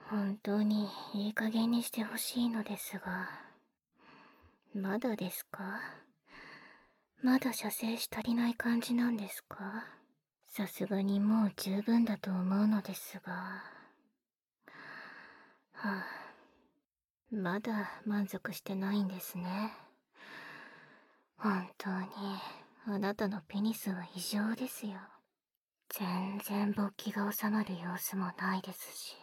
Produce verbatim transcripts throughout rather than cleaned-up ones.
本当にいい加減にしてほしいのですが、まだですか？まだ射精し足りない感じなんですか？さすがにもう十分だと思うのですが。はあ、まだ満足してないんですね。本当に、あなたのペニスは異常ですよ。全然勃起が収まる様子もないですし。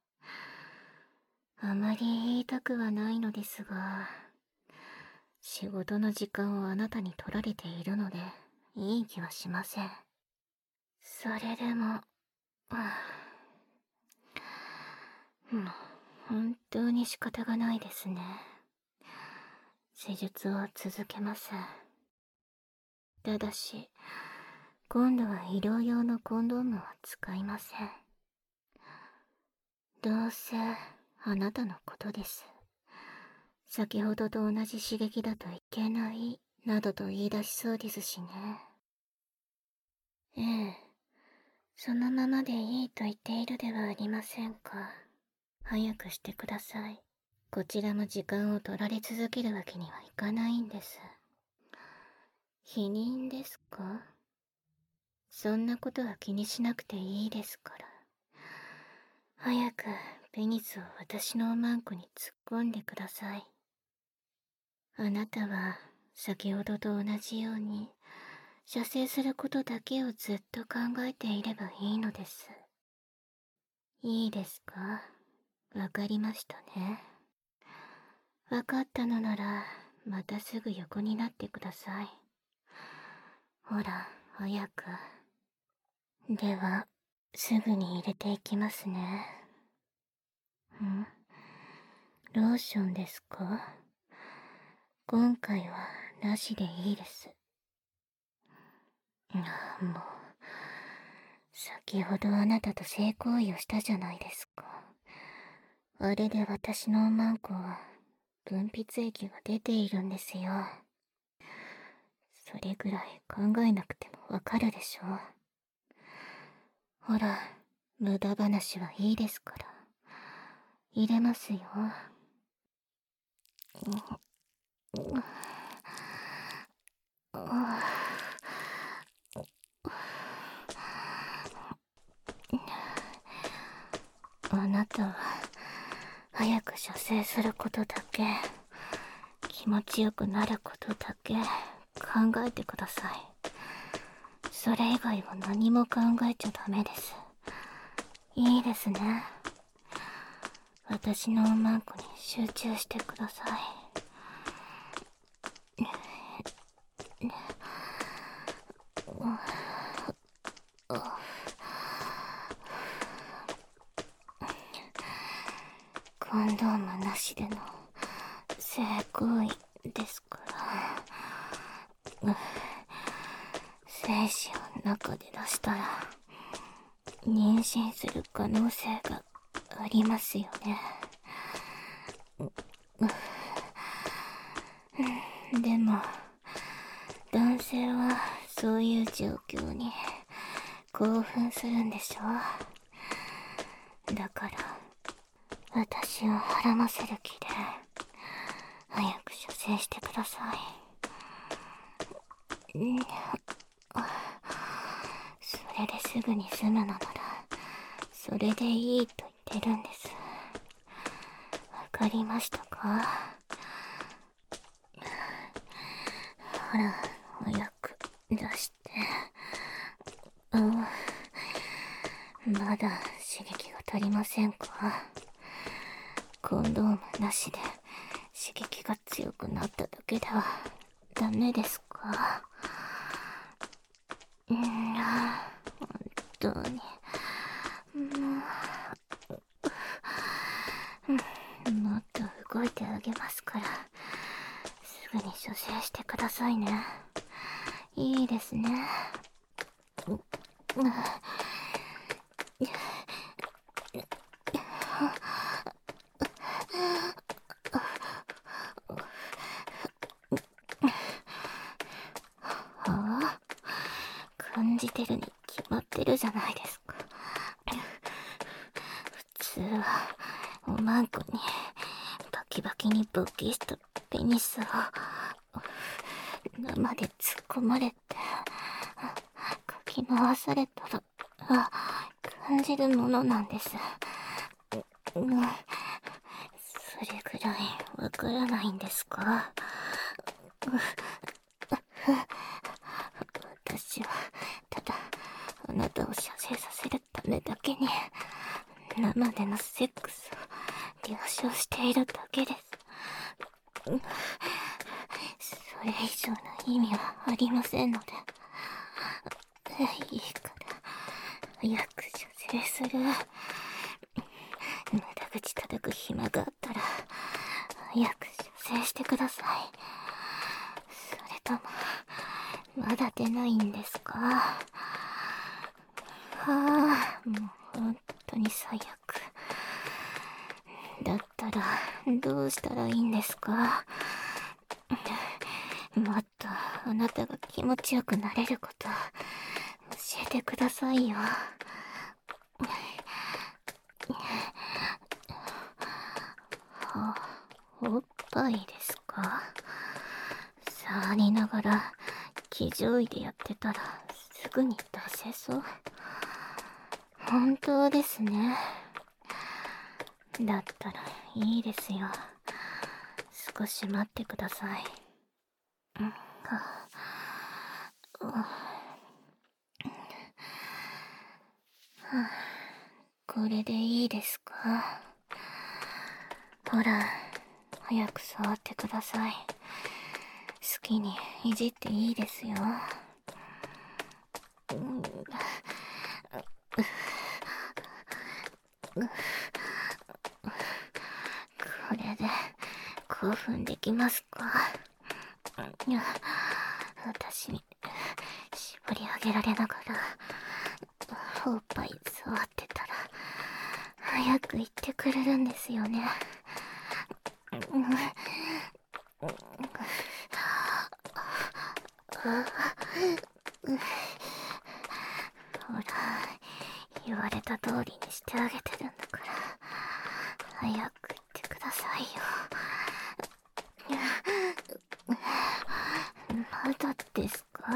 あまり言いたくはないのですが、仕事の時間をあなたに取られているので、いい気はしません。それでも、もう、本当に仕方がないですね。施術を続けます。ただし、今度は医療用のコンドームは使いません。どうせ、あなたのことです。先ほどと同じ刺激だといけない、などと言い出しそうですしね。ええ、そのままでいいと言っているではありませんか。早くしてください。こちらも時間を取られ続けるわけにはいかないんです。否認ですか？そんなことは気にしなくていいですから。早くペニスを私のおまんこに突っ込んでください。あなたは先ほどと同じように射精することだけをずっと考えていればいいのです。いいですか？わかりましたね。わかったのならまたすぐ横になってください。ほら、早く。では、すぐに入れていきますね。ん？ローションですか？今回はなしでいいです。ああ、もう、先ほどあなたと性行為をしたじゃないですか。あれで私のおまんこは分泌液が出ているんですよ。それぐらい考えなくてもわかるでしょ。ほら、無駄話はいいですから。入れますよ。あなたは早く射精することだけ、気持ちよくなることだけ考えてください。それ以外は何も考えちゃダメです。いいですね。私のおまんこに集中してください。コンドームなしでの性行為ですから。精子を中で出したら妊娠する可能性がありますよね。でも男性はそういう状況に興奮するんでしょ。だから私をはらませる気で早く射精してください。んそれですぐに済むのならそれでいいと言ってるんです。わかりましたか？ほら、早く出して。うん、まだ刺激が足りませんか？コンドームなしで刺激が強くなっただけではダメですか？うん、本当に。うん、もっと動いてあげますから、すぐに射精してくださいね。いいですね。はあ？感じてるに決まってるじゃないですか。普通はおまんこにバキバキに勃起したペニスを生で突っ込まれてかき回されたら感じるものなんです。うん、それぐらいわからないんですか？私はただあなたを射精させるためだけに生でのセックスを了承しているだけです。それ以上の意味はありませんので、いいから早く射精する。無駄口叩く暇があったら早く射精してください。それともまだ出ないんですか？はあ、もう本当に最悪。だったらどうしたらいいんですか？もっとあなたが気持ちよくなれること教えてくださいよ。おっぱいですか？触りながら騎乗位でやってたらすぐに出せそう。本当ですね。だったらいいですよ。少し待ってください。うんこれでいいですか？ほら、早く触ってください。好きにいじっていいですよ。これで興奮できますか？私に絞り上げられながらおっぱい触ってたら早く言ってくれるんですよね。ほら、言われた通りにしてあげてるんだから早く言ってくださいよ。まだですか？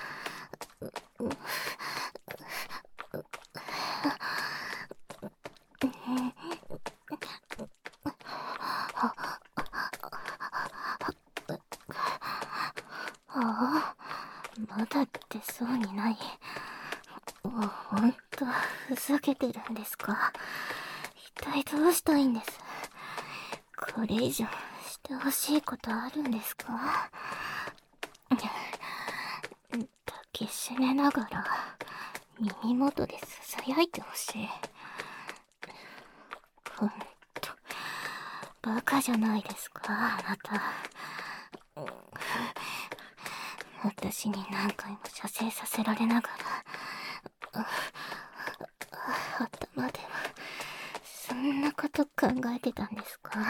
ああ、まだってそうにない。もうほんとふざけてるんですか？一体どうしたいんです？これ以上してほしいことあるんですか？抱きしめながら耳元で囁いてほしい。ほんとバカじゃないですか、あなた。私に何回も射精させられながら頭ではそんなこと考えてたんですか？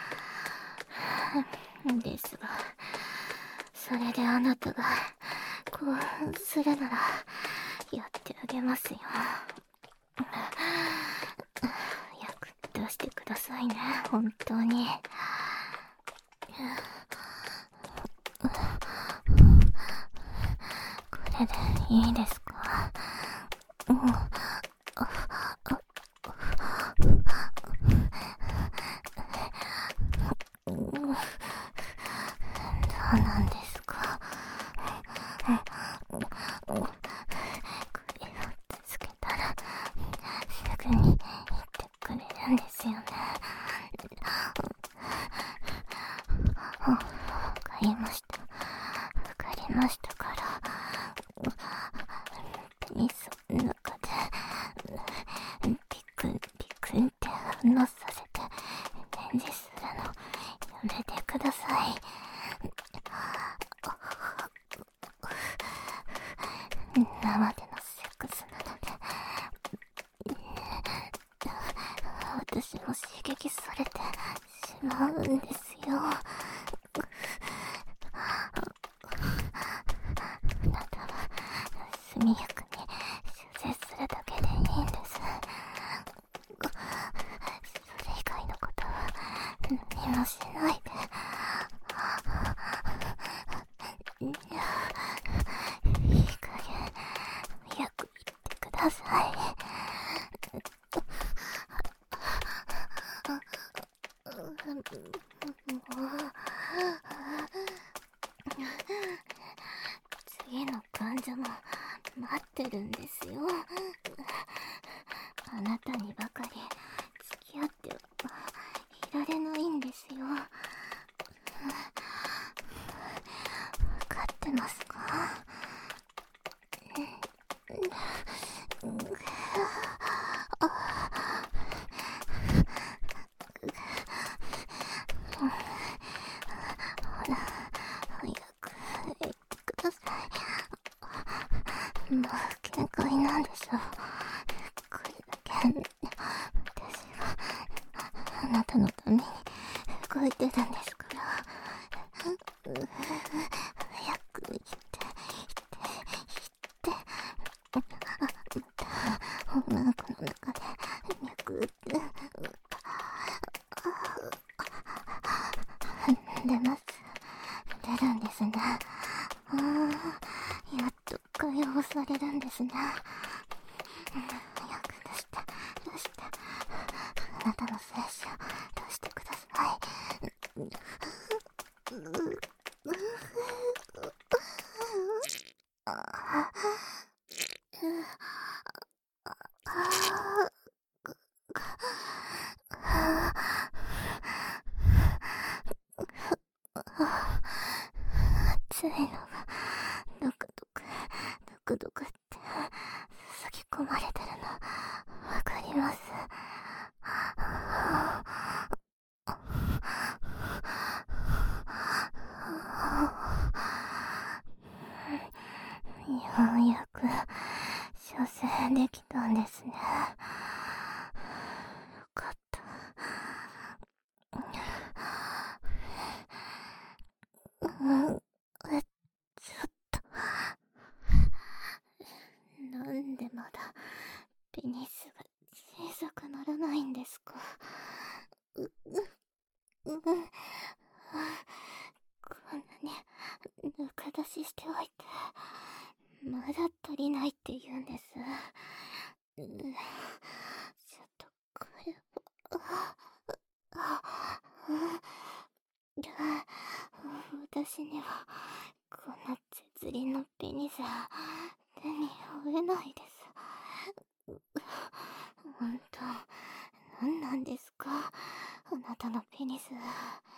ですが、それであなたが興奮するならやってあげますよ。早く出してくださいね、本当に。これでいいですか？うん、どうなんですか？これを続けたらすぐに言ってくれるんですよね。わかりました。わかりましたから。ペニスの中でピクンピクンって反応させて返事するのやめてください。生でのセックスなので私も刺激されてしまうんですよ。あなたは速やかに射精するだけでいいんです。それ以外のださい。もう次の患者も待ってるんですよ。あなたにばかり付き合ってはいられないんですよ。分かってますか？ほら、早く行ってください。もう限界なんでしょ。これだけ私はあなたのために動いてるんですから。早く行って行って行って。また女の子の中で脈打って出ます。出るんですね。ああ、やっと解放されるんですね。早く出して出して、あなたの精子を出してください。熱いのがドクドクドクドクって吸い込まれてるのわかります。ようやく射精できたんですね。よかった。うん、え、ちょっと。なんでまだペニスが小さくならないんですか？う、う、うん、こんなにぬか出ししておいてまだ足りないって言うんです。う、ちょっとこれは、あ、あ、私にはこんな絶倫のペニス手に負えないです。ほんと、何なんですか、あなたのペニス。